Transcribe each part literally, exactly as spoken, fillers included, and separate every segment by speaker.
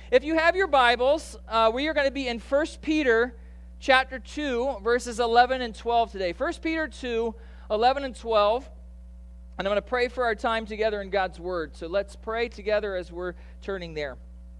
Speaker 1: If you have your Bibles, uh, we are going to be in First Peter chapter two, verses eleven and twelve today. First Peter two, eleven and twelve. And I'm going to pray for our time together in God's Word. So let's pray together as we're turning there.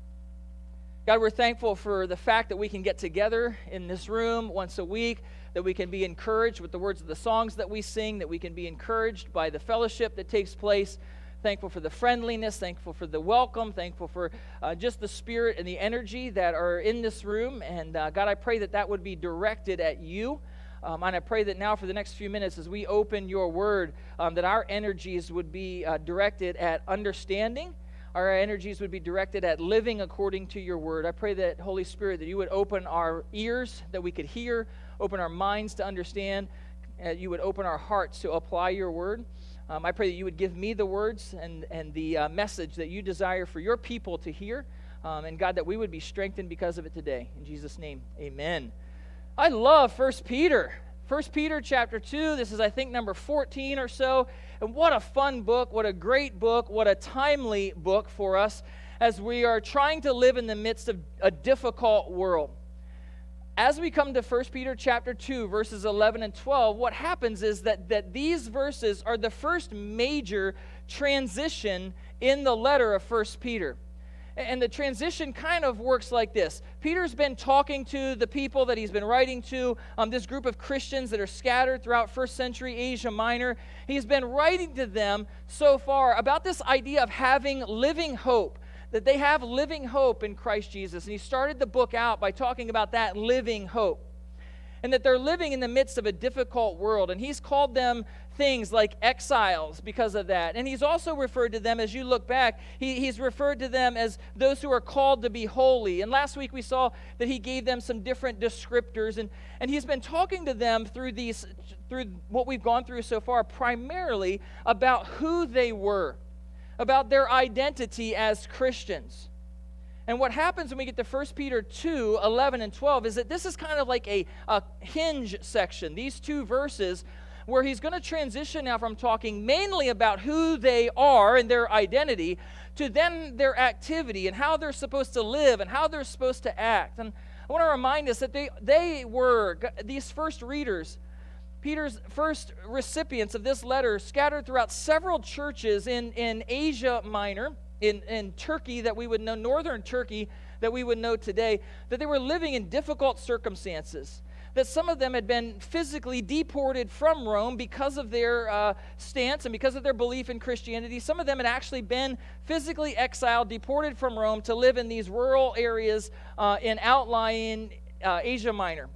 Speaker 1: God, we're thankful for the fact that we can get together in this room once a week, that we can be encouraged with the words of the songs that we sing, that we can be encouraged by the fellowship that takes place. Thankful for the friendliness, thankful for the welcome, thankful for uh, just the spirit and the energy that are in this room. And uh, God, I pray that that would be directed at you. Um, and I pray that now for the next few minutes as we open your word, um, that our energies would be uh, directed at understanding. Our energies would be directed at living according to your word. I pray that, Holy Spirit, that you would open our ears that we could hear, open our minds to understand, and you would open our hearts to apply your word. Um, I pray that you would give me the words and, and the uh, message that you desire for your people to hear. Um, and God, that we would be strengthened because of it today. In Jesus' name, amen. I love First Peter. First Peter chapter two, this is I think number fourteen or so. And what a fun book, what a great book, what a timely book for us as we are trying to live in the midst of a difficult world. As we come to First Peter chapter two, verses eleven and twelve, what happens is that, that these verses are the first major transition in the letter of First Peter. And the transition kind of works like this. Peter's been talking to the people that he's been writing to, um, this group of Christians that are scattered throughout first century Asia Minor. He's been writing to them so far about this idea of having living hope, that they have living hope in Christ Jesus. And he started the book out by talking about that living hope, and that they're living in the midst of a difficult world. And he's called them things like exiles because of that. And he's also referred to them, as you look back, he, he's referred to them as those who are called to be holy. And last week we saw that he gave them some different descriptors. And, and he's been talking to them through these, through what we've gone through so far, primarily about who they were, about their identity as Christians. And what happens when we get to First Peter two, eleven and twelve is that this is kind of like a, a hinge section, these two verses, where he's going to transition now from talking mainly about who they are and their identity to then their activity and how they're supposed to live and how they're supposed to act. And I want to remind us that they, they were, these first readers, Peter's first recipients of this letter, scattered throughout several churches in, in Asia Minor, in, in Turkey that we would know, northern Turkey that we would know today, that they were living in difficult circumstances, that some of them had been physically deported from Rome because of their uh, stance and because of their belief in Christianity. Some of them had actually been physically exiled, deported from Rome to live in these rural areas uh, in outlying uh, Asia Minor.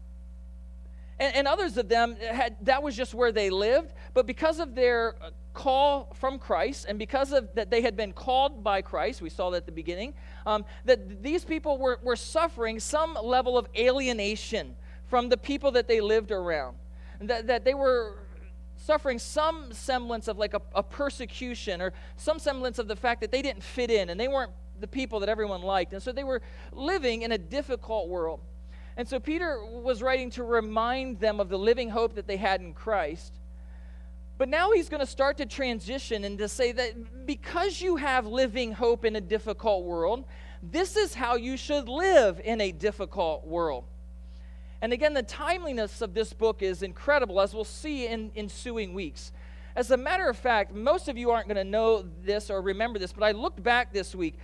Speaker 1: And, and others of them, had that was just where they lived. But because of their call from Christ, and because of that they had been called by Christ, we saw that at the beginning, um, that these people were, were suffering some level of alienation from the people that they lived around. That, that they were suffering some semblance of like a, a persecution, or some semblance of the fact that they didn't fit in and they weren't the people that everyone liked. And so they were living in a difficult world. And so Peter was writing to remind them of the living hope that they had in Christ. But now he's going to start to transition and to say that because you have living hope in a difficult world, this is how you should live in a difficult world. And again, the timeliness of this book is incredible, as we'll see in ensuing weeks. As a matter of fact, most of you aren't going to know this or remember this, but I looked back this week.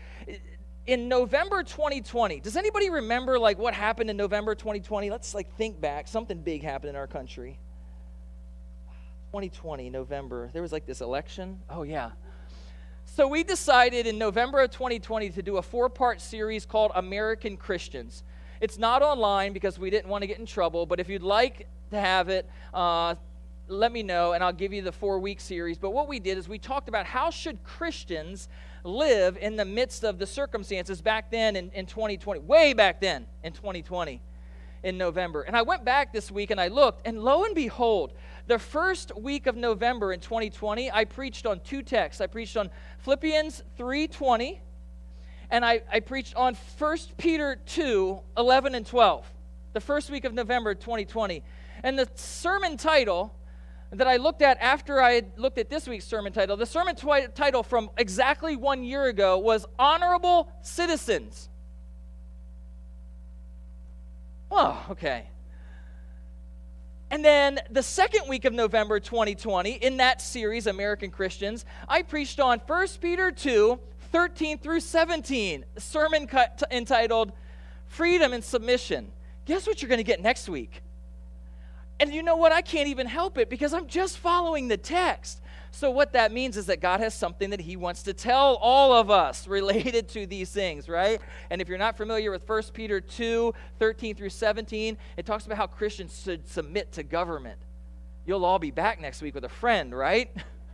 Speaker 1: In November twenty twenty, does anybody remember like what happened in November twenty twenty? Let's like think back. Something big happened in our country. twenty twenty, November. There was like this election. Oh, yeah. So we decided in November of twenty twenty to do a four-part series called American Christians. It's not online because we didn't want to get in trouble, but if you'd like to have it, uh, let me know, and I'll give you the four-week series. But what we did is we talked about how should Christians live in the midst of the circumstances back then in, in twenty twenty, way back then in twenty twenty in November. And I went back this week and I looked, and lo and behold, the first week of November in twenty twenty, I preached on two texts. I preached on Philippians three twenty, and I, I preached on First Peter two, eleven and twelve, the first week of November twenty twenty. And the sermon title that I looked at after I had looked at this week's sermon title, the sermon twi- title from exactly one year ago was Honorable Citizens. Oh, okay. And then the second week of November twenty twenty, in that series, American Christians, I preached on First Peter two, thirteen through seventeen, a sermon cut entitled Freedom and Submission. Guess what you're going to get next week? And you know what? I can't even help it because I'm just following the text. So what that means is that God has something that he wants to tell all of us related to these things, right? And if you're not familiar with First Peter two, thirteen through seventeen, it talks about how Christians should submit to government. You'll all be back next week with a friend, right?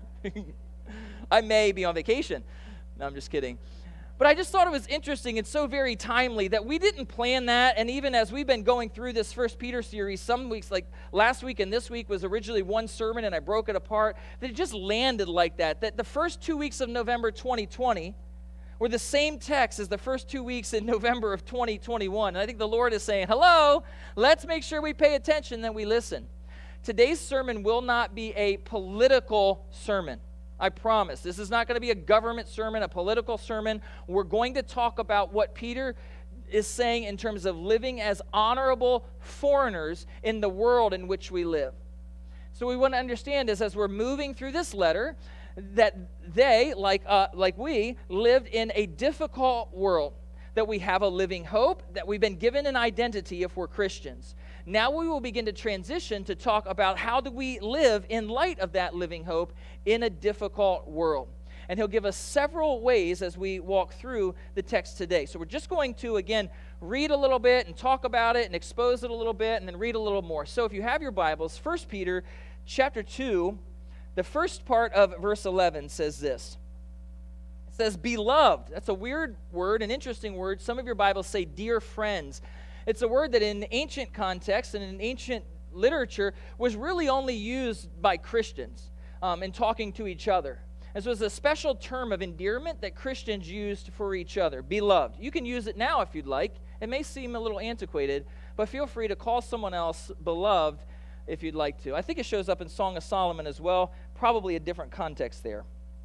Speaker 1: I may be on vacation. No, I'm just kidding. But I just thought it was interesting and so very timely that we didn't plan that. And even as we've been going through this First Peter series, some weeks, like last week and this week was originally one sermon and I broke it apart, that it just landed like that. That the first two weeks of November twenty twenty were the same text as the first two weeks in November of twenty twenty-one. And I think the Lord is saying, hello, let's make sure we pay attention and we listen. Today's sermon will not be a political sermon. I promise. This is not going to be a government sermon, a political sermon. We're going to talk about what Peter is saying in terms of living as honorable foreigners in the world in which we live. So we want to understand is as we're moving through this letter, that they, like, uh, like we, lived in a difficult world, that we have a living hope, that we've been given an identity if we're Christians. Now we will begin to transition to talk about how do we live in light of that living hope in a difficult world. And he'll give us several ways as we walk through the text today. So we're just going to, again, read a little bit and talk about it and expose it a little bit and then read a little more. So if you have your Bibles, First Peter chapter two, the first part of verse eleven says this. It says, beloved. That's a weird word, an interesting word. Some of your Bibles say dear friends. It's a word that in ancient context and in ancient literature was really only used by Christians um, in talking to each other. And so it's a special term of endearment that Christians used for each other, beloved. You can use it now if you'd like. It may seem a little antiquated, but feel free to call someone else beloved if you'd like to. I think it shows up in Song of Solomon as well, probably a different context there.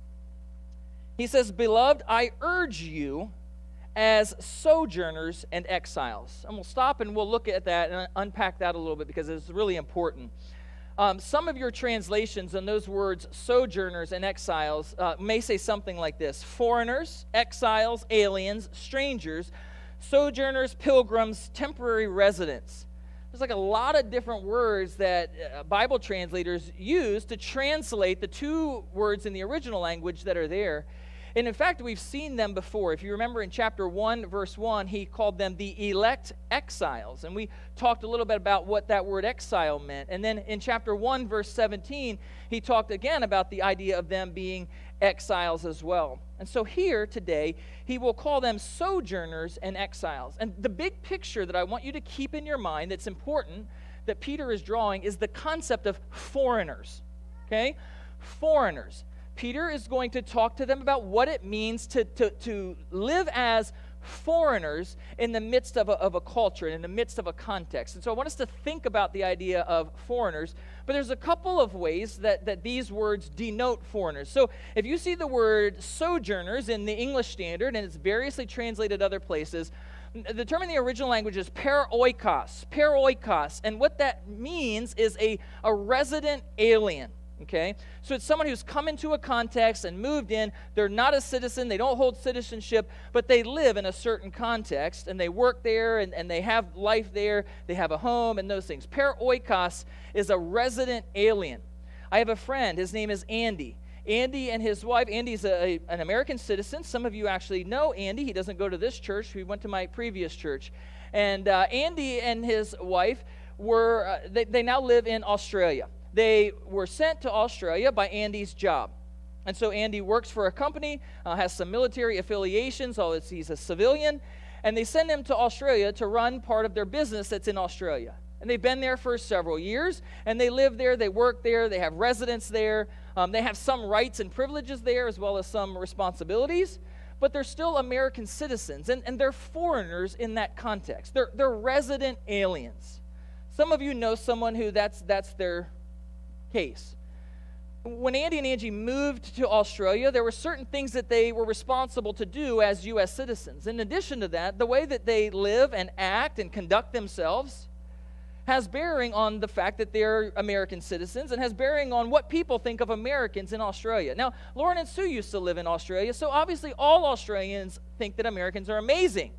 Speaker 1: He says, beloved, I urge you as sojourners and exiles. And we'll stop and we'll look at that and unpack that a little bit because it's really important. Um, some of your translations on those words, sojourners and exiles, uh, may say something like this: foreigners, exiles, aliens, strangers, sojourners, pilgrims, temporary residents. There's like a lot of different words that uh, Bible translators use to translate the two words in the original language that are there. And in fact, we've seen them before. If you remember in chapter one, verse one, he called them the elect exiles. And we talked a little bit about what that word exile meant. And then in chapter one, verse seventeen, he talked again about the idea of them being exiles as well. And so here today, he will call them sojourners and exiles. And the big picture that I want you to keep in your mind that's important that Peter is drawing is the concept of foreigners. Okay? Foreigners. Peter is going to talk to them about what it means to, to, to live as foreigners in the midst of a, of a culture, in the midst of a context. And so I want us to think about the idea of foreigners, but there's a couple of ways that, that these words denote foreigners. So if you see the word sojourners in the English Standard, and it's variously translated other places, the term in the original language is paroikos, paroikos, and what that means is a, a resident alien. Okay, so it's someone who's come into a context and moved in. They're not a citizen. They don't hold citizenship, but they live in a certain context, and they work there, and, and they have life there. They have a home and those things. Paroikos is a resident alien. I have a friend. His name is Andy. Andy and his wife. Andy's a, a, an American citizen. Some of you actually know Andy. He doesn't go to this church. He went to my previous church. And uh, Andy and his wife were, uh, they, they now live in Australia. They were sent to Australia by Andy's job. And so Andy works for a company, uh, has some military affiliations, although he's a civilian, and they send him to Australia to run part of their business that's in Australia. And they've been there for several years, and they live there, they work there, they have residence there, um, they have some rights and privileges there as well as some responsibilities, but they're still American citizens, and, and they're foreigners in that context. They're, they're resident aliens. Some of you know someone who that's, that's their case. when Andy and Angie moved to Australia, there were certain things that they were responsible to do as U S citizens. In addition to that, the way that they live and act and conduct themselves has bearing on the fact that they're American citizens and has bearing on what people think of Americans in Australia. Now, Lauren and Sue used to live in Australia, so obviously all Australians think that Americans are amazing.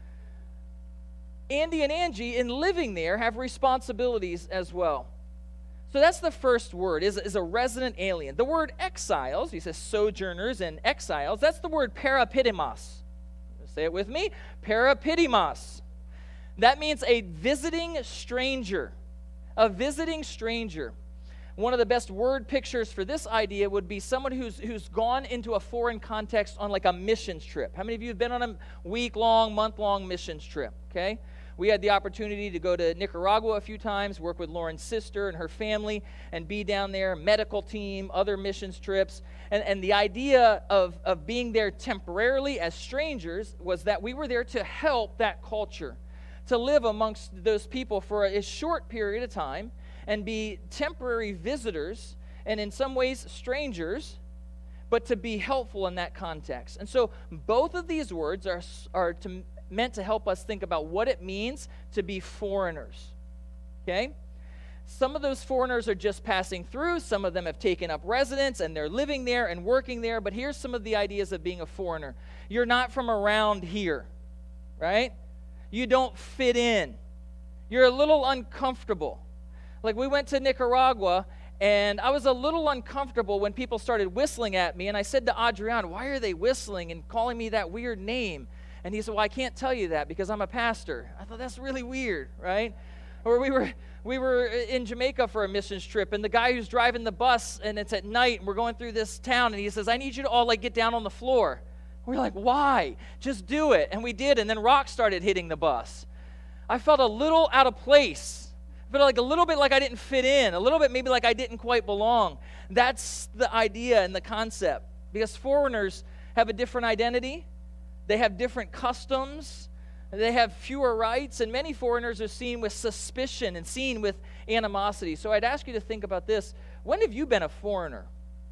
Speaker 1: Andy and Angie, in living there, have responsibilities as well. So that's the first word, is, is a resident alien. The word exiles, he says sojourners and exiles, that's the word parapidimos. Say it with me, parapidimos. That means a visiting stranger, a visiting stranger. One of the best word pictures for this idea would be someone who's, who's gone into a foreign context on like a missions trip. How many of you have been on a week-long, month-long missions trip, okay? We had the opportunity to go to Nicaragua a few times, work with Lauren's sister and her family, and be down there, medical team, other missions trips. And, and the idea of, of being there temporarily as strangers was that we were there to help that culture, to live amongst those people for a, a short period of time and be temporary visitors and in some ways strangers, but to be helpful in that context. And so both of these words are, are to, meant to help us think about what it means to be foreigners, okay? Some of those foreigners are just passing through. Some of them have taken up residence and they're living there and working there. But here's some of the ideas of being a foreigner. You're not from around here, right? You don't fit in. You're a little uncomfortable. Like we went to Nicaragua, and I was a little uncomfortable when people started whistling at me, and I said to Adrian, why are they whistling and calling me that weird name? And he said, well, I can't tell you that because I'm a pastor. I thought, that's really weird, right? Or we were we were in Jamaica for a missions trip, and the guy who's driving the bus, and it's at night, and we're going through this town, and he says, I need you to all like get down on the floor. We're like, why? Just do it. And we did, and then rocks started hitting the bus. I felt a little out of place. I felt like a little bit like I didn't fit in, a little bit maybe like I didn't quite belong. That's the idea and the concept, because foreigners have a different identity. They have different customs. They have fewer rights, and many foreigners are seen with suspicion and seen with animosity. So I'd ask you to think about this. When have you been a foreigner?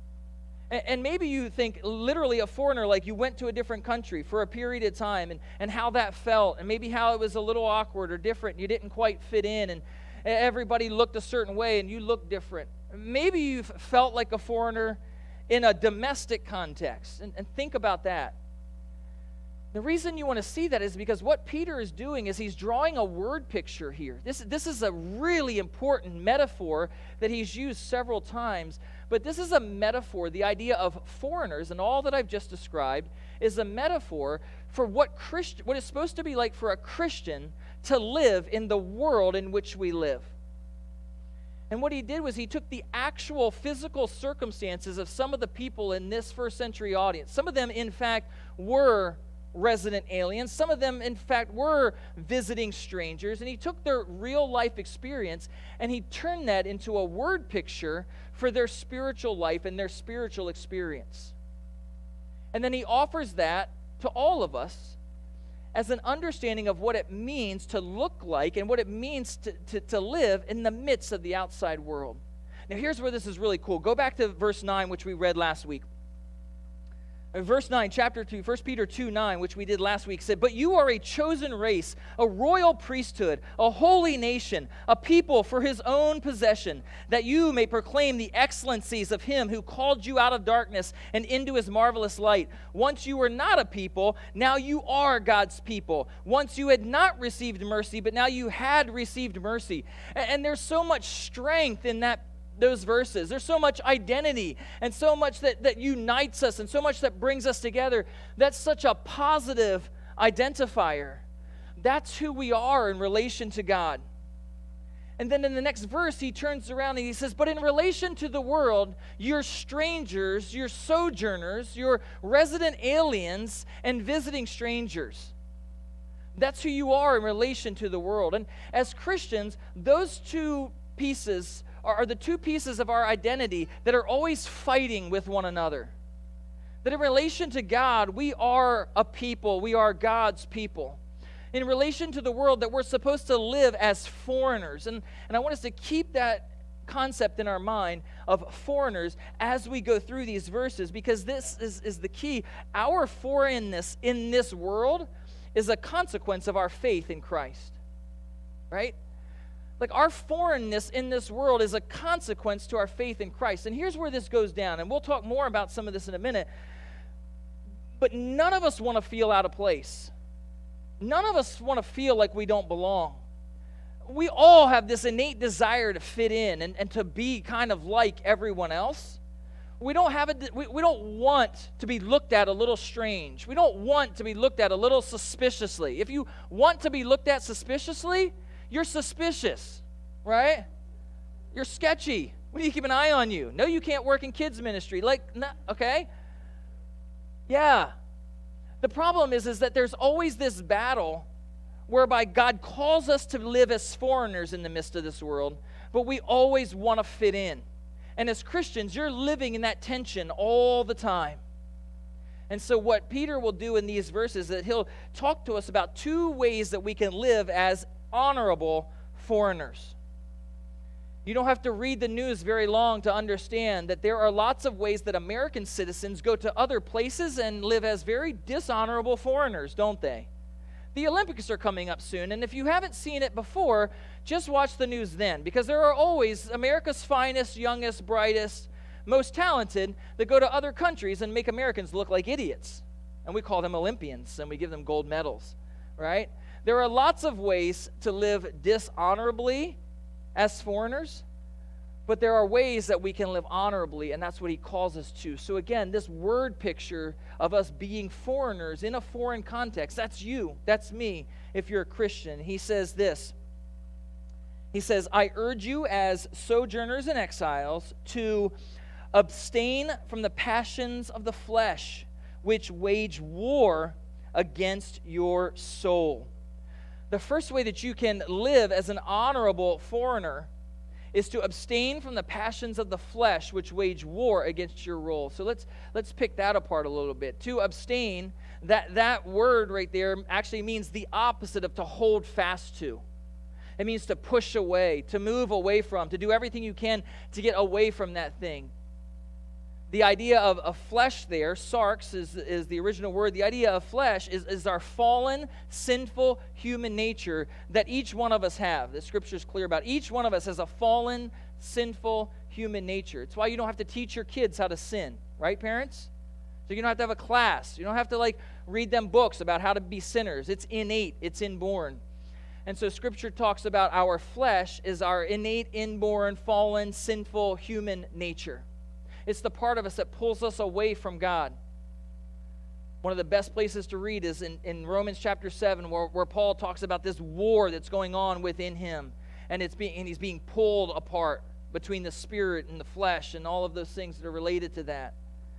Speaker 1: And maybe you think literally a foreigner, like you went to a different country for a period of time, and, and how that felt, and maybe how it was a little awkward or different, and you didn't quite fit in, and everybody looked a certain way, and you looked different. Maybe you've felt like a foreigner in a domestic context, and, and think about that. The reason you want to see that is because what Peter is doing is he's drawing a word picture here. This, this is a really important metaphor that he's used several times, but this is a metaphor. The idea of foreigners and all that I've just described is a metaphor for what Christ, what it's supposed to be like for a Christian to live in the world in which we live. And what he did was he took the actual physical circumstances of some of the people in this first century audience. Some of them, in fact, were resident aliens. Some of them, in fact, were visiting strangers. And he took their real life experience and he turned that into a word picture for their spiritual life and their spiritual experience. And then he offers that to all of us as an understanding of what it means to look like and what it means to, to, to live in the midst of the outside world. Now, here's where this is really cool. Go back to verse nine, which we read last week. Verse nine, chapter two, First Peter two nine, which we did last week, said, but you are a chosen race, a royal priesthood, a holy nation, a people for his own possession, that you may proclaim the excellencies of him who called you out of darkness and into his marvelous light. Once you were not a people, now you are God's people. Once you had not received mercy, but now you had received mercy. And, and there's so much strength in that those verses. There's so much identity and so much that, that unites us and so much that brings us together. That's such a positive identifier. That's who we are in relation to God. And then in the next verse, he turns around and he says, but in relation to the world, you're strangers, you're sojourners, you're resident aliens and visiting strangers. That's who you are in relation to the world. And as Christians, those two pieces are the two pieces of our identity that are always fighting with one another. That in relation to God, we are a people. We are God's people. In relation to the world, that we're supposed to live as foreigners. And, and I want us to keep that concept in our mind of foreigners as we go through these verses, because this is, is the key. Our foreignness in this world is a consequence of our faith in Christ, right? Like our foreignness in this world is a consequence to our faith in Christ. And here's where this goes down, and we'll talk more about some of this in a minute. But none of us want to feel out of place. None of us want to feel like we don't belong. We all have this innate desire to fit in and, and to be kind of like everyone else. We don't have it. We, we don't want to be looked at a little strange. We don't want to be looked at a little suspiciously. If you want to be looked at suspiciously, you're suspicious, right? You're sketchy. We need to keep an eye on you. No, you can't work in kids ministry. Like, no, okay? Yeah. The problem is, is that there's always this battle whereby God calls us to live as foreigners in the midst of this world, but we always want to fit in. And as Christians, you're living in that tension all the time. And so what Peter will do in these verses is that he'll talk to us about two ways that we can live as honorable foreigners. You don't have to read the news very long to understand that there are lots of ways that American citizens go to other places and live as very dishonorable foreigners, don't they? The Olympics are coming up soon, and if you haven't seen it before, just watch the news then, because there are always America's finest, youngest, brightest, most talented that go to other countries and make Americans look like idiots. And we call them Olympians, and we give them gold medals, right? There are lots of ways to live dishonorably as foreigners, but there are ways that we can live honorably, and that's what he calls us to. So again, this word picture of us being foreigners in a foreign context, that's you, that's me, if you're a Christian. He says this. He says, I urge you as sojourners and exiles to abstain from the passions of the flesh, which wage war against your soul. The first way that you can live as an honorable foreigner is to abstain from the passions of the flesh, which wage war against your role. So let's let's pick that apart a little bit. To abstain, that, that word right there actually means the opposite of to hold fast to. It means to push away, to move away from, to do everything you can to get away from that thing. The idea of, of flesh there, sarx is, is the original word. The idea of flesh is, is our fallen, sinful human nature that each one of us have. The Scripture is clear about. Each one of us has a fallen, sinful human nature. It's why you don't have to teach your kids how to sin, right, parents? So you don't have to have a class. You don't have to, like, read them books about how to be sinners. It's innate. It's inborn. And so Scripture talks about our flesh is our innate, inborn, fallen, sinful human nature. It's the part of us that pulls us away from God. One of the best places to read is in, in Romans chapter seven, where, where Paul talks about this war that's going on within him. And, it's being, and he's being pulled apart between the spirit and the flesh and all of those things that are related to that.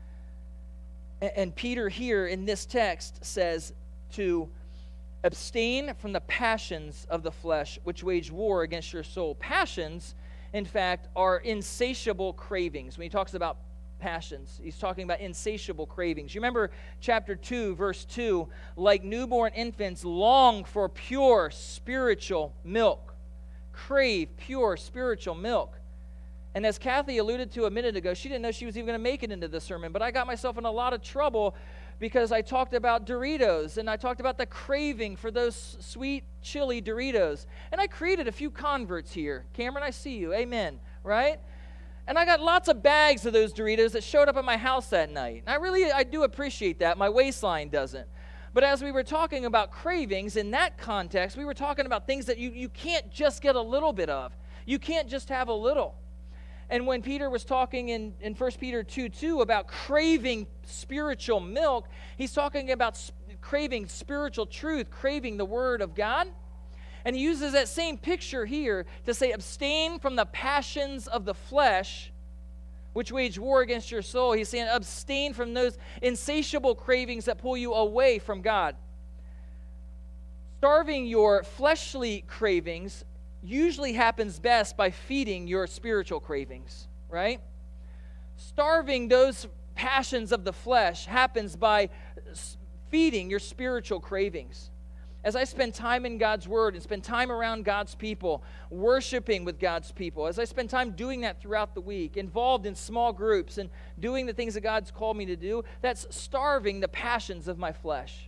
Speaker 1: And, and Peter here in this text says to abstain from the passions of the flesh, which wage war against your soul. Passions, in fact, are insatiable cravings. When he talks about passions, he's talking about insatiable cravings. You remember chapter two, verse two, like newborn infants long for pure spiritual milk. Crave pure spiritual milk. And as Kathy alluded to a minute ago, she didn't know she was even going to make it into the sermon, but I got myself in a lot of trouble because I talked about Doritos, and I talked about the craving for those sweet, chili Doritos. And I created a few converts here. Cameron, I see you. Amen. Right? And I got lots of bags of those Doritos that showed up at my house that night. And I really, I do appreciate that. My waistline doesn't. But as we were talking about cravings, in that context, we were talking about things that you, you can't just get a little bit of. You can't just have a little. And when Peter was talking in, in First Peter two two about craving spiritual milk, he's talking about sp- craving spiritual truth, craving the Word of God. And he uses that same picture here to say, abstain from the passions of the flesh, which wage war against your soul. He's saying, abstain from those insatiable cravings that pull you away from God. Starving your fleshly cravings usually happens best by feeding your spiritual cravings, right? Starving those passions of the flesh happens by feeding your spiritual cravings. as I spend time in God's Word and spend time around God's people, worshiping with God's people, as I spend time doing that throughout the week, involved in small groups and doing the things that God's called me to do, that's starving the passions of my flesh.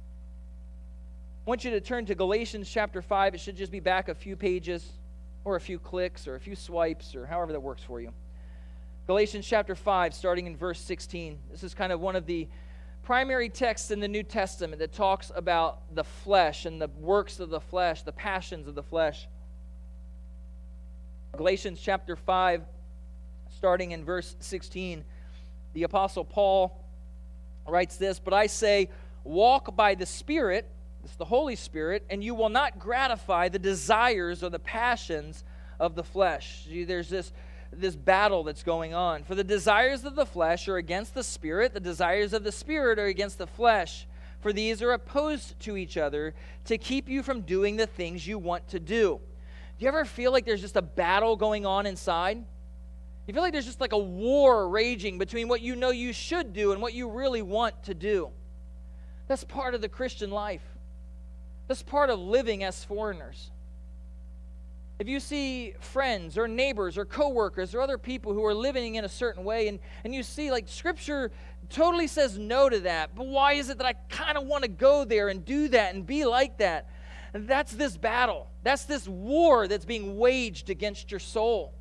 Speaker 1: I want you to turn to Galatians chapter five. It should just be back a few pages or a few clicks or a few swipes or however that works for you. Galatians chapter five, starting in verse sixteen. This is kind of one of the primary texts in the New Testament that talks about the flesh and the works of the flesh, the passions of the flesh. Galatians chapter five, starting in verse sixteen, the Apostle Paul writes this, "But I say, walk by the Spirit," it's the Holy Spirit, "and you will not gratify the desires or the passions of the flesh." See, there's this this battle that's going on. For the desires of the flesh are against the Spirit, the desires of the Spirit are against the flesh. For these are opposed to each other to keep you from doing the things you want to do. Do you ever feel like there's just a battle going on inside? You feel like there's just like a war raging between what you know you should do and what you really want to do. That's part of the Christian life. That's part of living as foreigners. If you see friends or neighbors or coworkers or other people who are living in a certain way, and, and you see, like, Scripture totally says no to that, but why is it that I kind of want to go there and do that and be like that? And that's this battle. That's this war that's being waged against your soul.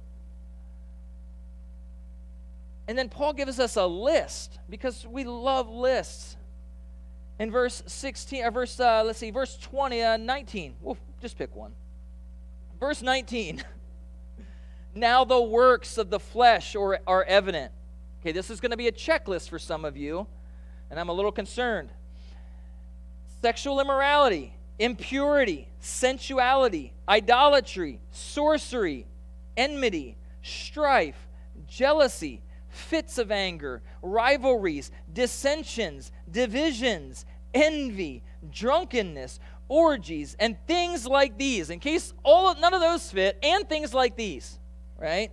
Speaker 1: And then Paul gives us a list, because we love lists. In verse sixteen, or verse, uh, let's see, verse twenty, uh, nineteen. We'll just pick one. Verse nineteen, "Now the works of the flesh are, are evident." Okay, this is going to be a checklist for some of you, and I'm a little concerned. Sexual immorality, impurity, sensuality, idolatry, sorcery, enmity, strife, jealousy, fits of anger, rivalries, dissensions, divisions, envy, drunkenness, orgies, and things like these. In case all none of those fit, and things like these, right?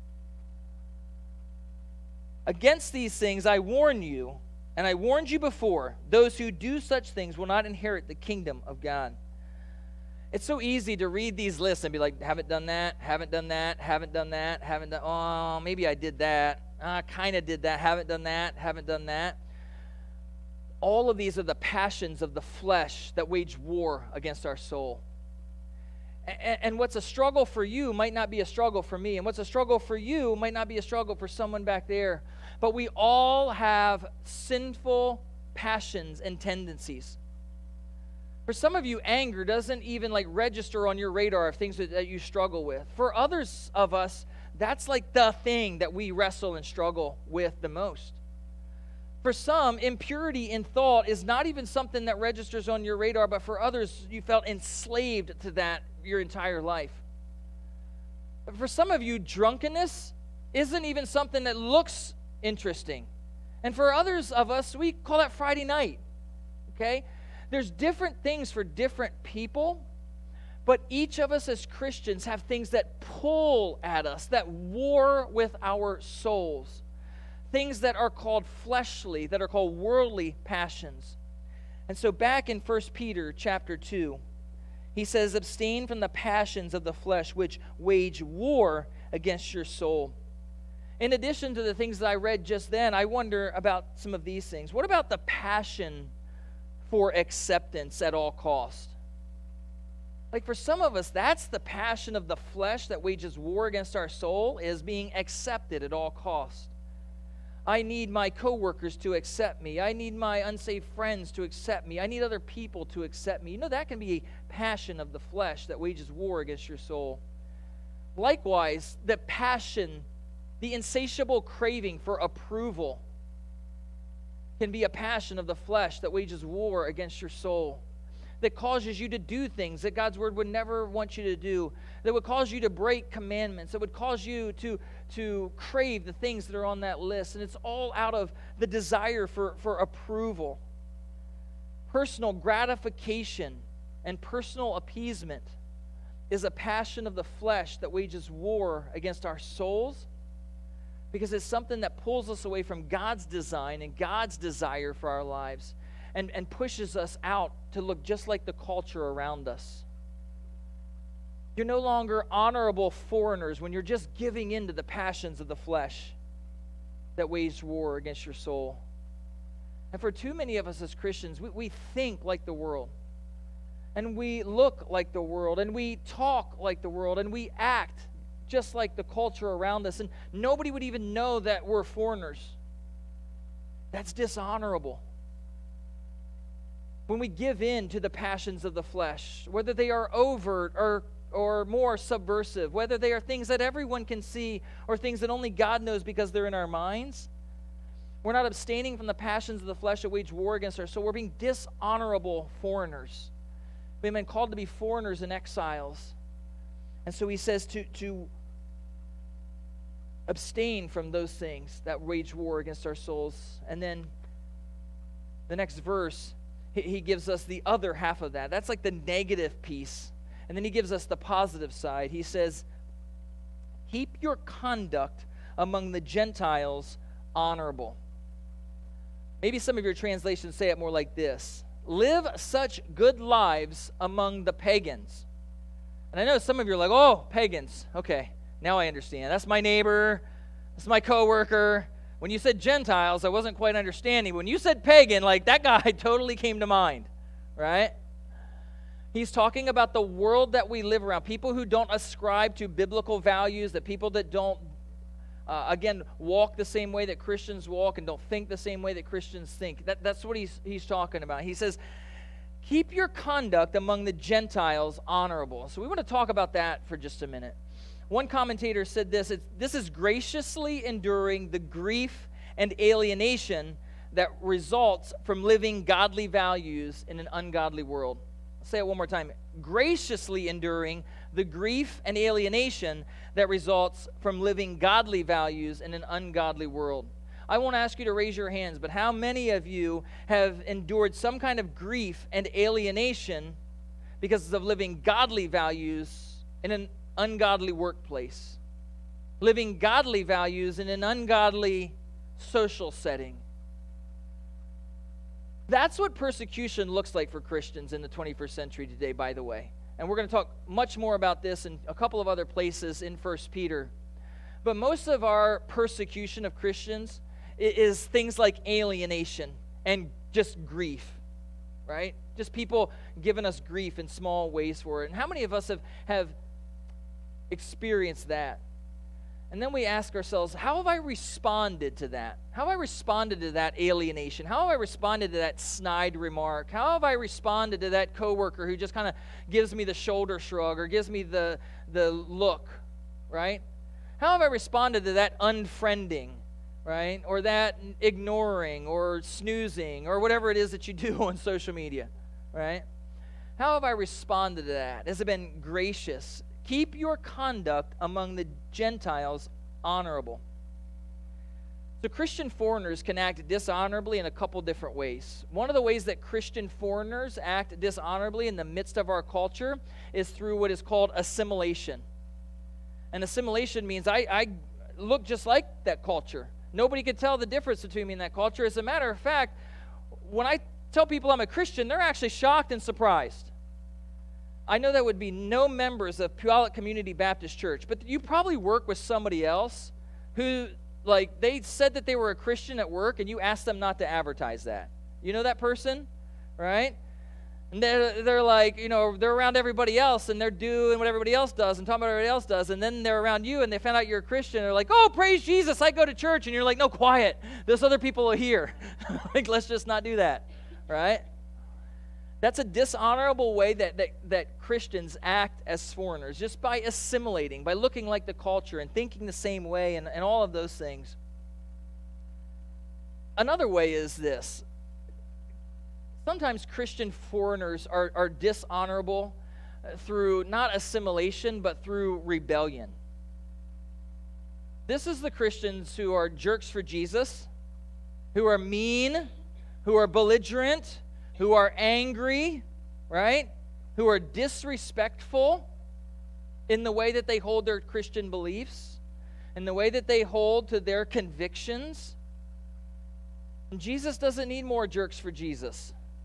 Speaker 1: "Against these things I warn you, and I warned you before, those who do such things will not inherit the kingdom of God." It's so easy to read these lists and be like, haven't done that, haven't done that, haven't done that, haven't done, oh, maybe I did that, I kind of did that, haven't done that, haven't done that. All of these are the passions of the flesh that wage war against our soul. And, and what's a struggle for you might not be a struggle for me. And what's a struggle for you might not be a struggle for someone back there. But we all have sinful passions and tendencies. For some of you, anger doesn't even like register on your radar of things that, that you struggle with. For others of us, that's like the thing that we wrestle and struggle with the most. For some, impurity in thought is not even something that registers on your radar, but for others, you felt enslaved to that your entire life. For some of you, drunkenness isn't even something that looks interesting. And for others of us, we call that Friday night, okay? There's different things for different people, but each of us as Christians have things that pull at us, that war with our souls. Things that are called fleshly, that are called worldly passions. And so back in First Peter chapter two, he says, "Abstain from the passions of the flesh, which wage war against your soul." In addition to the things that I read just then, I wonder about some of these things. What about the passion for acceptance at all cost? Like for some of us, that's the passion of the flesh that wages war against our soul, is being accepted at all cost. I need my coworkers to accept me. I need my unsaved friends to accept me. I need other people to accept me. You know, that can be a passion of the flesh that wages war against your soul. Likewise, the passion, the insatiable craving for approval can be a passion of the flesh that wages war against your soul, that causes you to do things that God's word would never want you to do, that would cause you to break commandments, that would cause you to, to crave the things that are on that list. And it's all out of the desire for, for approval. Personal gratification and personal appeasement is a passion of the flesh that wages war against our souls, because it's something that pulls us away from God's design and God's desire for our lives. and, and pushes us out to look just like the culture around us. You're no longer honorable foreigners when you're just giving in to the passions of the flesh that wage war against your soul. And for too many of us as Christians, we, we think like the world. And we look like the world. And we talk like the world. And we act just like the culture around us. And nobody would even know that we're foreigners. That's dishonorable. When we give in to the passions of the flesh, whether they are overt or or more subversive, whether they are things that everyone can see or things that only God knows because they're in our minds, we're not abstaining from the passions of the flesh that wage war against our soul. We're being dishonorable foreigners. We've been called to be foreigners and exiles. And so he says to, to abstain from those things that wage war against our souls. And then the next verse, he, he gives us the other half of that. That's like the negative piece. And then he gives us the positive side. He says, keep your conduct among the Gentiles honorable. Maybe some of your translations say it more like this: live such good lives among the pagans. And I know some of you are like, oh, pagans. Okay, now I understand. That's my neighbor. That's my coworker. When you said Gentiles, I wasn't quite understanding. When you said pagan, like that guy totally came to mind, right? He's talking about the world that we live around, people who don't ascribe to biblical values, that people that don't, uh, again, walk the same way that Christians walk and don't think the same way that Christians think. That, that's what he's, he's talking about. He says, keep your conduct among the Gentiles honorable. So we want to talk about that for just a minute. One commentator said this, it's, this is graciously enduring the grief and alienation that results from living godly values in an ungodly world. Say it one more time. Graciously enduring the grief and alienation that results from living godly values in an ungodly world. I won't ask you to raise your hands, but how many of you have endured some kind of grief and alienation because of living godly values in an ungodly workplace? Living godly values in an ungodly social setting. That's what persecution looks like for Christians in the twenty-first century today, by the way. And we're going to talk much more about this in a couple of other places in First Peter. But most of our persecution of Christians is things like alienation and just grief, right? Just people giving us grief in small ways for it. And how many of us have, have experienced that? And then we ask ourselves, how have I responded to that? How have I responded to that alienation? How have I responded to that snide remark? How have I responded to that coworker who just kind of gives me the shoulder shrug or gives me the, the look, right? How have I responded to that unfriending, right? Or that ignoring or snoozing or whatever it is that you do on social media, right? How have I responded to that? Has it been gracious? Keep your conduct among the Gentiles honorable. So Christian foreigners can act dishonorably in a couple different ways. One of the ways that Christian foreigners act dishonorably in the midst of our culture is through what is called assimilation. And assimilation means I, I look just like that culture. Nobody could tell the difference between me and that culture. As a matter of fact, when I tell people I'm a Christian, they're actually shocked and surprised. I know there would be no members of Puyallup Community Baptist Church, but you probably work with somebody else who, like, they said that they were a Christian at work, and you asked them not to advertise that. You know that person, right? And they're, they're like, you know, they're around everybody else, and they're doing what everybody else does and talking about what everybody else does, and then they're around you, and they found out you're a Christian, and they're like, oh, praise Jesus, I go to church, and you're like, no, quiet, there's other people here. Like, let's just not do that, right? That's a dishonorable way that, that, that Christians act as foreigners, just by assimilating, by looking like the culture and thinking the same way and, and all of those things. Another way is this. Sometimes Christian foreigners are, are dishonorable through not assimilation, but through rebellion. This is the Christians who are jerks for Jesus, who are mean, who are belligerent, who are angry, right? Who are disrespectful in the way that they hold their Christian beliefs, in the way that they hold to their convictions. And Jesus doesn't need more jerks for Jesus.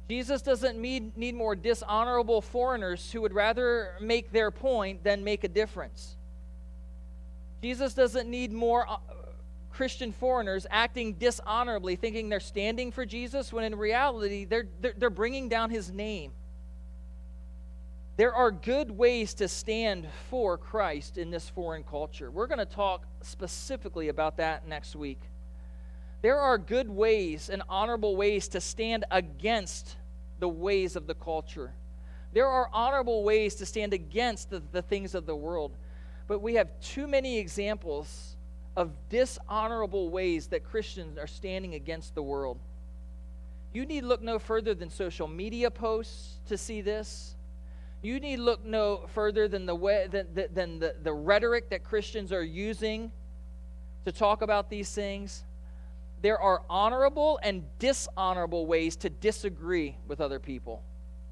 Speaker 1: Jesus doesn't need, need more dishonorable foreigners who would rather make their point than make a difference. Jesus doesn't need more uh, Christian foreigners acting dishonorably, thinking they're standing for Jesus, when in reality, they're, they're, they're bringing down his name. There are good ways to stand for Christ in this foreign culture. We're going to talk specifically about that next week. There are good ways and honorable ways to stand against the ways of the culture. There are honorable ways to stand against the, the things of the world. But we have too many examples of dishonorable ways that Christians are standing against the world. You need look no further than social media posts to see this. You need look no further than the way than, than the, the rhetoric that Christians are using to talk about these things. There are honorable and dishonorable ways to disagree with other people.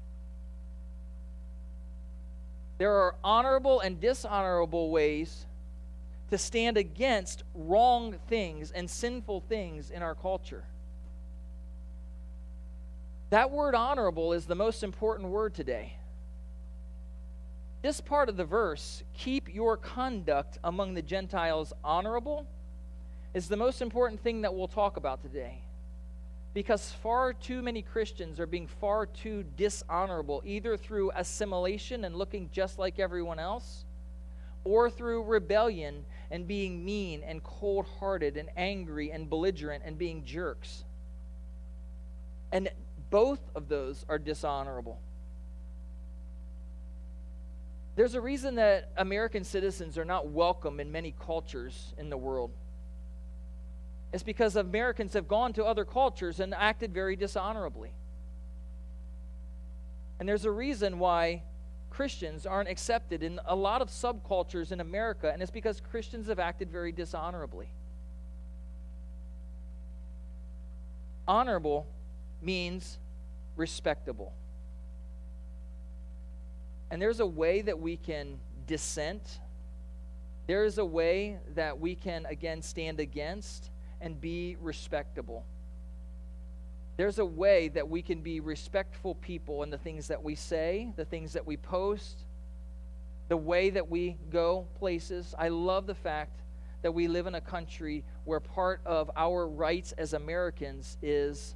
Speaker 1: There are honorable and dishonorable ways to stand against wrong things and sinful things in our culture. That word honorable is the most important word today. This part of the verse, keep your conduct among the Gentiles honorable, is the most important thing that we'll talk about today. Because far too many Christians are being far too dishonorable, either through assimilation and looking just like everyone else, or through rebellion and being mean and cold-hearted and angry and belligerent and being jerks. And both of those are dishonorable. There's a reason that American citizens are not welcome in many cultures in the world. It's because Americans have gone to other cultures and acted very dishonorably. And there's a reason why Christians aren't accepted in a lot of subcultures in America, and it's because Christians have acted very dishonorably. Honorable means respectable. And there's a way that we can dissent. There is a way that we can, again, stand against and be respectable. There's a way that we can be respectful people in the things that we say, the things that we post, the way that we go places. I love the fact that we live in a country where part of our rights as Americans is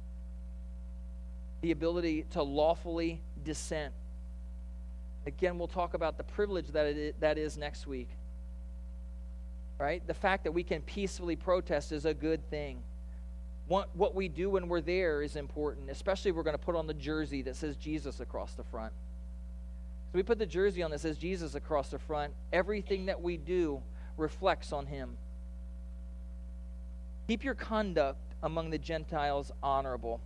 Speaker 1: the ability to lawfully dissent. Again, we'll talk about the privilege that it is, that is next week. Right? The fact that we can peacefully protest is a good thing. What, what we do when we're there is important, especially if we're going to put on the jersey that says Jesus across the front. So we put the jersey on that says Jesus across the front. Everything that we do reflects on him. Keep your conduct among the Gentiles honorable.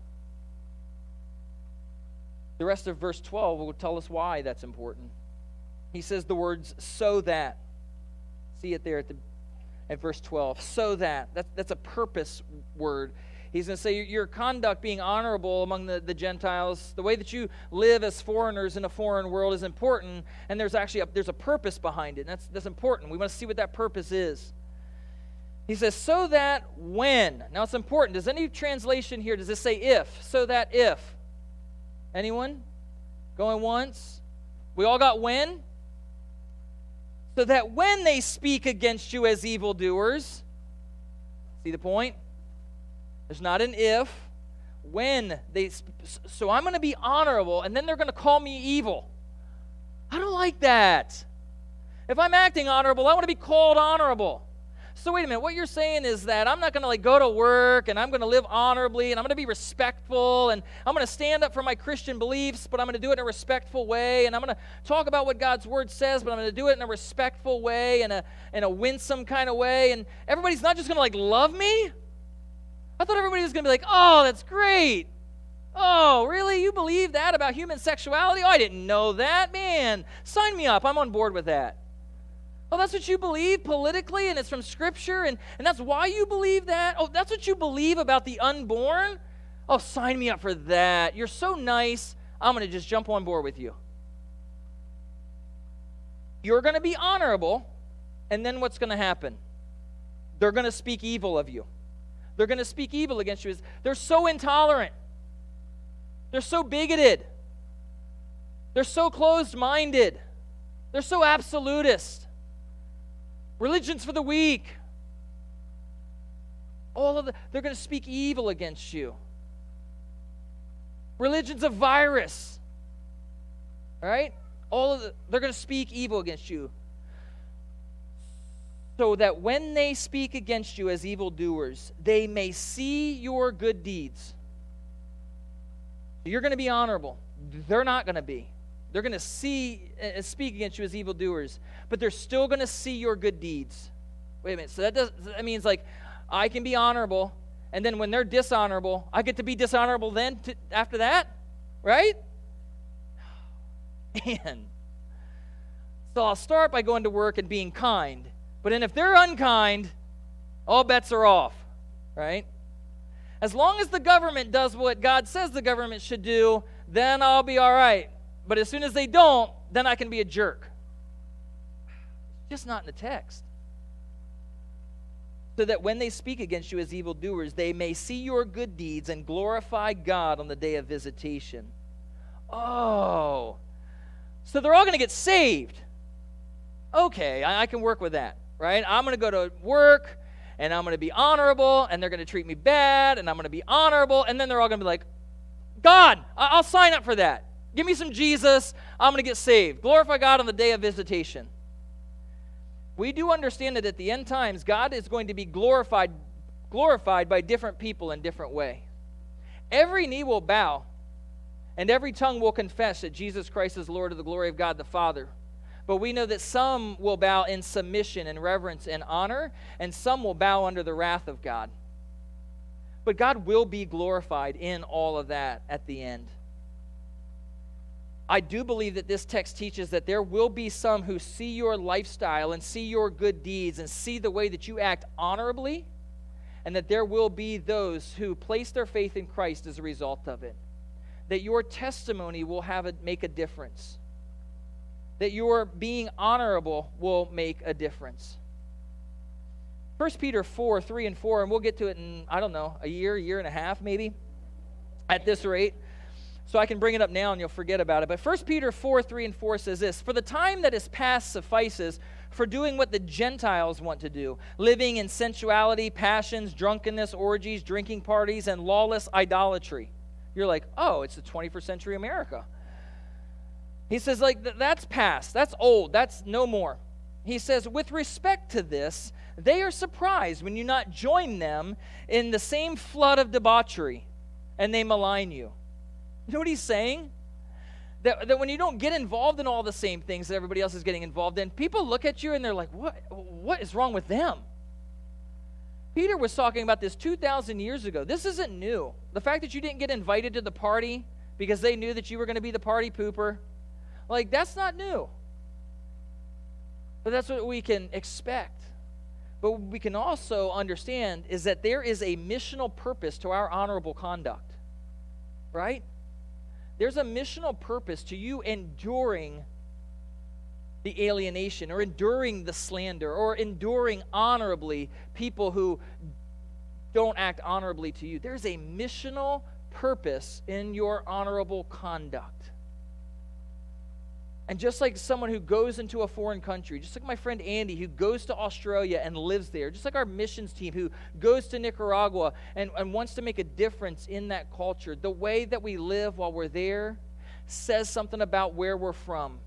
Speaker 1: The rest of verse twelve will tell us why that's important. He says the words, so that. See it there at the at verse twelve. So that. That's, that's a purpose word. He's going to say your conduct being honorable among the, the Gentiles, the way that you live as foreigners in a foreign world is important, and there's actually a, there's a purpose behind it. And that's, that's important. We want to see what that purpose is. He says, so that when. Now it's important. Does any translation here, does this say if? So that if. Anyone? Going once? We all got when? So that when they speak against you as evildoers, see the point? There's not an if. When they, so I'm going to be honorable, and then they're going to call me evil. I don't like that. If I'm acting honorable, I want to be called honorable. So wait a minute, what you're saying is that I'm not going to like go to work and I'm going to live honorably and I'm going to be respectful and I'm going to stand up for my Christian beliefs, but I'm going to do it in a respectful way, and I'm going to talk about what God's word says, but I'm going to do it in a respectful way, in a in a winsome kind of way, and everybody's not just going to like love me? I thought everybody was going to be like, oh, that's great. Oh, really? You believe that about human sexuality? Oh, I didn't know that. Man, sign me up. I'm on board with that. Oh, that's what you believe politically, and it's from Scripture, and, and that's why you believe that? Oh, that's what you believe about the unborn? Oh, sign me up for that. You're so nice. I'm going to just jump on board with you. You're going to be honorable, and then what's going to happen? They're going to speak evil of you. They're going to speak evil against you. They're so intolerant. They're so bigoted. They're so closed-minded. They're so absolutist. Religion's for the weak. All of the, they're going to speak evil against you. Religion's a virus. All right? All of the, they're going to speak evil against you. So that when they speak against you as evildoers, they may see your good deeds. You're going to be honorable. They're not going to be. They're going to see and speak against you as evildoers, but they're still going to see your good deeds. Wait a minute. So that does that means like I can be honorable, and then when they're dishonorable, I get to be dishonorable then to, after that, right? Man. So I'll start by going to work and being kind. But then if they're unkind, all bets are off, right? As long as the government does what God says the government should do, then I'll be all right. But as soon as they don't, then I can be a jerk. Just not in the text. So that when they speak against you as evildoers, they may see your good deeds and glorify God on the day of visitation. Oh, so they're all going to get saved. Okay, I, I can work with that. Right? I'm going to go to work, and I'm going to be honorable, and they're going to treat me bad, and I'm going to be honorable, and then they're all going to be like, God, I- I'll sign up for that. Give me some Jesus. I'm going to get saved. Glorify God on the day of visitation. We do understand that at the end times, God is going to be glorified, glorified by different people in different way. Every knee will bow, and every tongue will confess that Jesus Christ is Lord of the glory of God the Father. But we know that some will bow in submission and reverence and honor, and some will bow under the wrath of God. But God will be glorified in all of that at the end. I do believe that this text teaches that there will be some who see your lifestyle and see your good deeds and see the way that you act honorably, and that there will be those who place their faith in Christ as a result of it. That your testimony will have a, make a difference. That your being honorable will make a difference. First Peter four, three and four, and we'll get to it in, I don't know, a year, year and a half maybe, at this rate. So I can bring it up now and you'll forget about it. But First Peter four, three and four says this, "For the time that is past suffices for doing what the Gentiles want to do, living in sensuality, passions, drunkenness, orgies, drinking parties, and lawless idolatry." You're like, oh, it's the twenty-first century America. He says, like, that's past. That's old. That's no more. He says, with respect to this, they are surprised when you not join them in the same flood of debauchery, and they malign you. You know what he's saying? That, that when you don't get involved in all the same things that everybody else is getting involved in, people look at you and they're like, what, what is wrong with them? Peter was talking about this two thousand years ago. This isn't new. The fact that you didn't get invited to the party because they knew that you were going to be the party pooper, like, that's not new. But that's what we can expect. But what we can also understand is that there is a missional purpose to our honorable conduct. Right? There's a missional purpose to you enduring the alienation or enduring the slander or enduring honorably people who don't act honorably to you. There's a missional purpose in your honorable conduct. And just like someone who goes into a foreign country, just like my friend Andy who goes to Australia and lives there, just like our missions team who goes to Nicaragua and, and wants to make a difference in that culture, the way that we live while we're there says something about where we're from.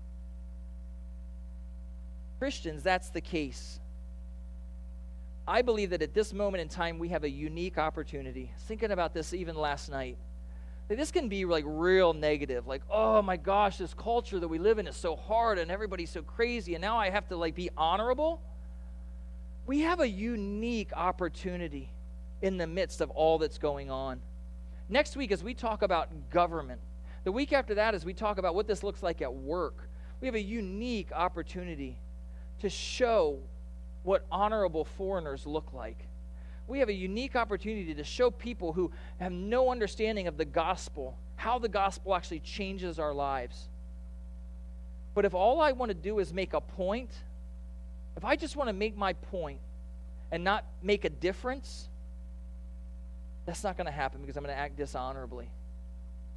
Speaker 1: Christians, that's the case. I believe that at this moment in time we have a unique opportunity. I was thinking about this even last night. This can be like real negative, like, oh my gosh, this culture that we live in is so hard and everybody's so crazy and now I have to like be honorable. We have a unique opportunity in the midst of all that's going on. Next week as we talk about government, the week after that as we talk about what this looks like at work, we have a unique opportunity to show what honorable foreigners look like. We have a unique opportunity to show people who have no understanding of the gospel, how the gospel actually changes our lives. But if all I want to do is make a point, if I just want to make my point and not make a difference, that's not going to happen because I'm going to act dishonorably.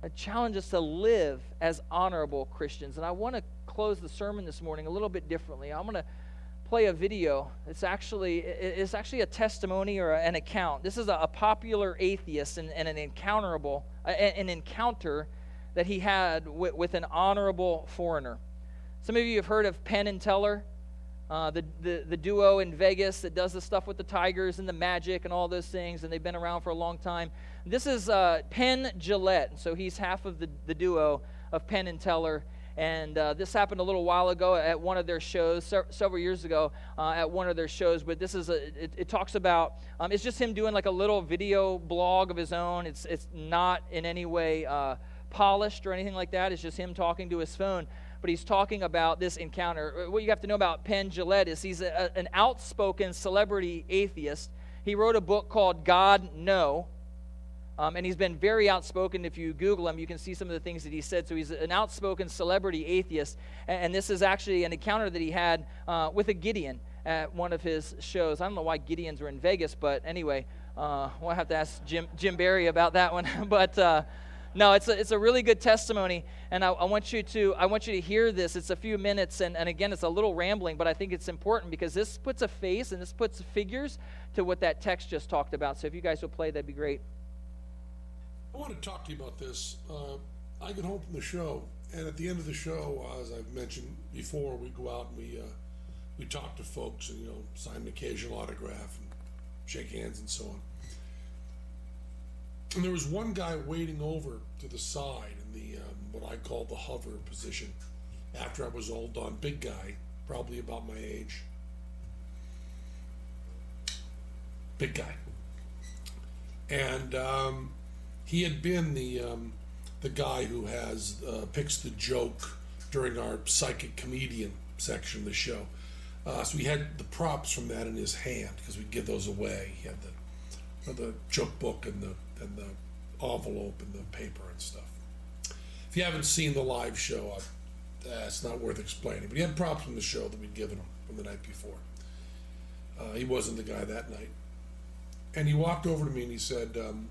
Speaker 1: I challenge us to live as honorable Christians. And I want to close the sermon this morning a little bit differently. I'm going to play a video. It's actually it's actually a testimony or an account. This is a, a popular atheist and, and an encounterable an encounter that he had with, with an honorable foreigner. Some of you have heard of Penn and Teller, uh, the, the the duo in Vegas that does the stuff with the tigers and the magic and all those things, and they've been around for a long time. This is uh, Penn Jillette, so he's half of the, the duo of Penn and Teller. And uh, this happened a little while ago at one of their shows, se- several years ago uh, at one of their shows. But this is a, it, it talks about, um, it's just him doing like a little video blog of his own. It's it's not in any way uh, polished or anything like that. It's just him talking to his phone. But he's talking about this encounter. What you have to know about Penn Jillette is he's a, an outspoken celebrity atheist. He wrote a book called God No. Um, and he's been very outspoken. If you Google him, you can see some of the things that he said. So he's an outspoken celebrity atheist. And, and this is actually an encounter that he had uh, with a Gideon at one of his shows. I don't know why Gideons were in Vegas, but anyway, uh, we'll have to ask Jim, Jim Barry about that one. but uh, no, it's a, it's a really good testimony. And I, I want you to I want you to hear this. It's a few minutes, and, and again, it's a little rambling, but I think it's important because this puts a face and this puts figures to what that text just talked about. So if you guys will play, that'd be great.
Speaker 2: I want to talk to you about this. Uh, I get home from the show, and at the end of the show, uh, as I've mentioned before, we go out and we uh, we talk to folks and, you know, sign an occasional autograph and shake hands and so on. And there was one guy waiting over to the side in the um, what I call the hover position after I was all done. Big guy, probably about my age. Big guy. And um, he had been the um, the guy who has uh, picks the joke during our psychic comedian section of the show. Uh, so he had the props from that in his hand because we'd give those away. He had the the joke book and the and the envelope and the paper and stuff. If you haven't seen the live show, I, uh, it's not worth explaining. But he had props from the show that we'd given him from the night before. Uh, he wasn't the guy that night. And he walked over to me and he said, um,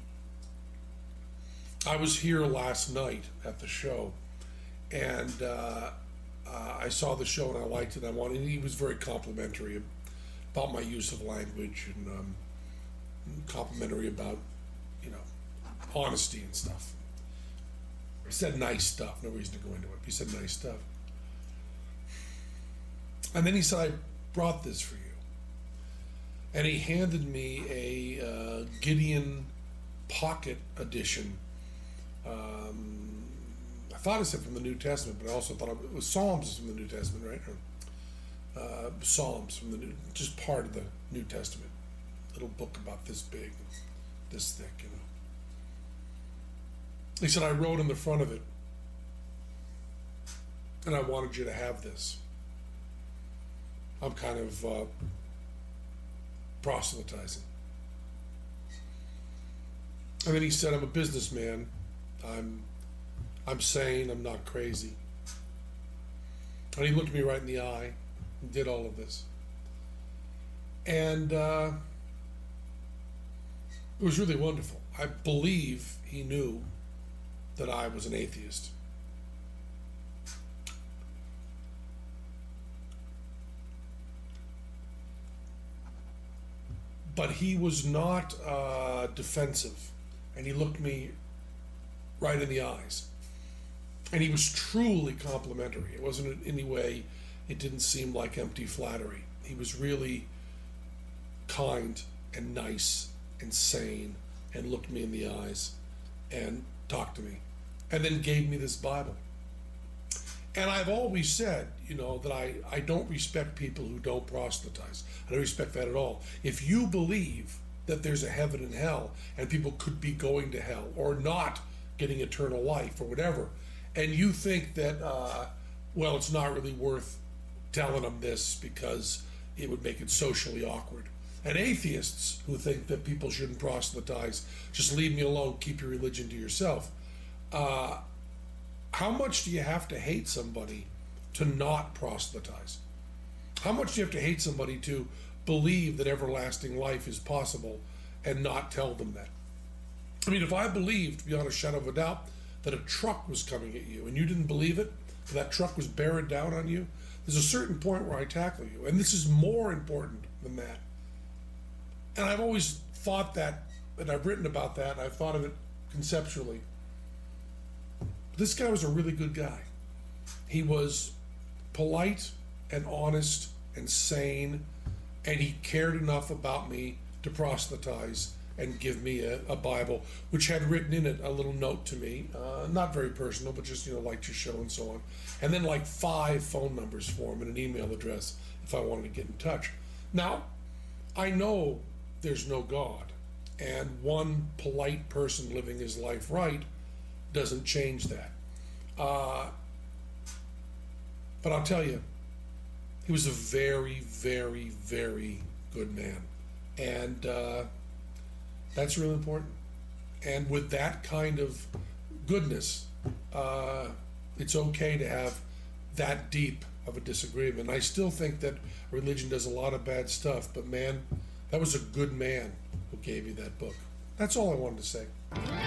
Speaker 2: I was here last night at the show, and uh, uh, I saw the show and I liked it. I wanted, and he was very complimentary about my use of language and um, complimentary about, you know, honesty and stuff. He said nice stuff. No reason to go into it. He said nice stuff. And then he said, I brought this for you. And he handed me a uh, Gideon Pocket Edition. Um, I thought it said from the New Testament, but I also thought it was Psalms from the New Testament, right? Or, uh, Psalms from the New, just part of the New Testament. Little book about this big, this thick, you know. He said, I wrote in the front of it, and I wanted you to have this. I'm kind of uh, proselytizing. And then he said, I'm a businessman. I'm I'm sane, I'm not crazy. And he looked me right in the eye and did all of this. And uh, it was really wonderful. I believe he knew that I was an atheist. But he was not uh, defensive, and he looked me right in the eyes. And he was truly complimentary. It wasn't in any way, it didn't seem like empty flattery. He was really kind and nice and sane and looked me in the eyes and talked to me and then gave me this Bible. And I've always said, you know, that I, I don't respect people who don't proselytize. I don't respect that at all. If you believe that there's a heaven and hell and people could be going to hell or not getting eternal life or whatever, and you think that, uh, well, it's not really worth telling them this because it would make it socially awkward. And atheists who think that people shouldn't proselytize, just leave me alone, keep your religion to yourself. Uh, how much do you have to hate somebody to not proselytize? How much do you have to hate somebody to believe that everlasting life is possible and not tell them that? I mean, if I believed beyond a shadow of a doubt that a truck was coming at you and you didn't believe it, that truck was bearing down on you, there's a certain point where I tackle you. And this is more important than that. And I've always thought that, and I've written about that, and I've thought of it conceptually. This guy was a really good guy. He was polite and honest and sane, and he cared enough about me to proselytize and give me a, a Bible, which had written in it a little note to me, uh, not very personal, but just, you know, liked your show and so on. And then like five phone numbers for him and an email address if I wanted to get in touch. Now, I know there's no God, and one polite person living his life right doesn't change that. Uh, but I'll tell you, he was a very, very, very good man. And uh, that's really important. And with that kind of goodness, uh, it's okay to have that deep of a disagreement. I still think that religion does a lot of bad stuff, but man, that was a good man who gave you that book. That's all I wanted to say.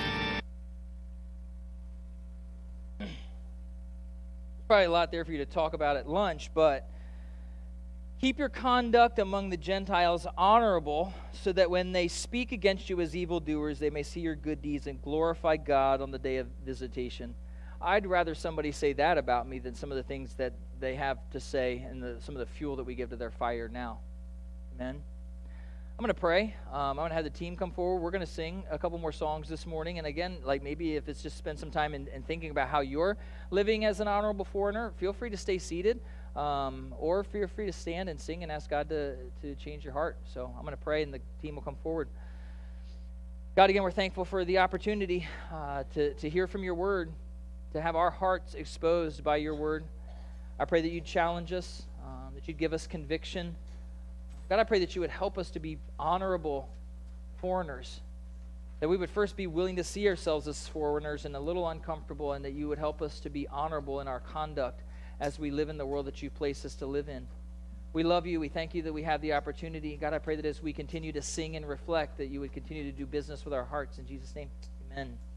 Speaker 1: Probably a lot there for you to talk about at lunch, but keep your conduct among the Gentiles honorable, so that when they speak against you as evildoers, they may see your good deeds and glorify God on the day of visitation. I'd rather somebody say that about me than some of the things that they have to say and the, some of the fuel that we give to their fire now. Amen. I'm going to pray. Um, I'm going to have the team come forward. We're going to sing a couple more songs this morning. And again, like maybe if it's just spend some time in, in thinking about how you're living as an honorable foreigner, feel free to stay seated. Um, or feel free to stand and sing and ask God to, to change your heart. So I'm going to pray and the team will come forward. God, again, we're thankful for the opportunity uh, to, to hear from your word, to have our hearts exposed by your word. I pray that you'd challenge us, um, that you'd give us conviction. God, I pray that you would help us to be honorable foreigners, that we would first be willing to see ourselves as foreigners and a little uncomfortable, and that you would help us to be honorable in our conduct as we live in the world that you've placed us to live in. We love you. We thank you that we have the opportunity. God, I pray that as we continue to sing and reflect, that you would continue to do business with our hearts. In Jesus' name, amen.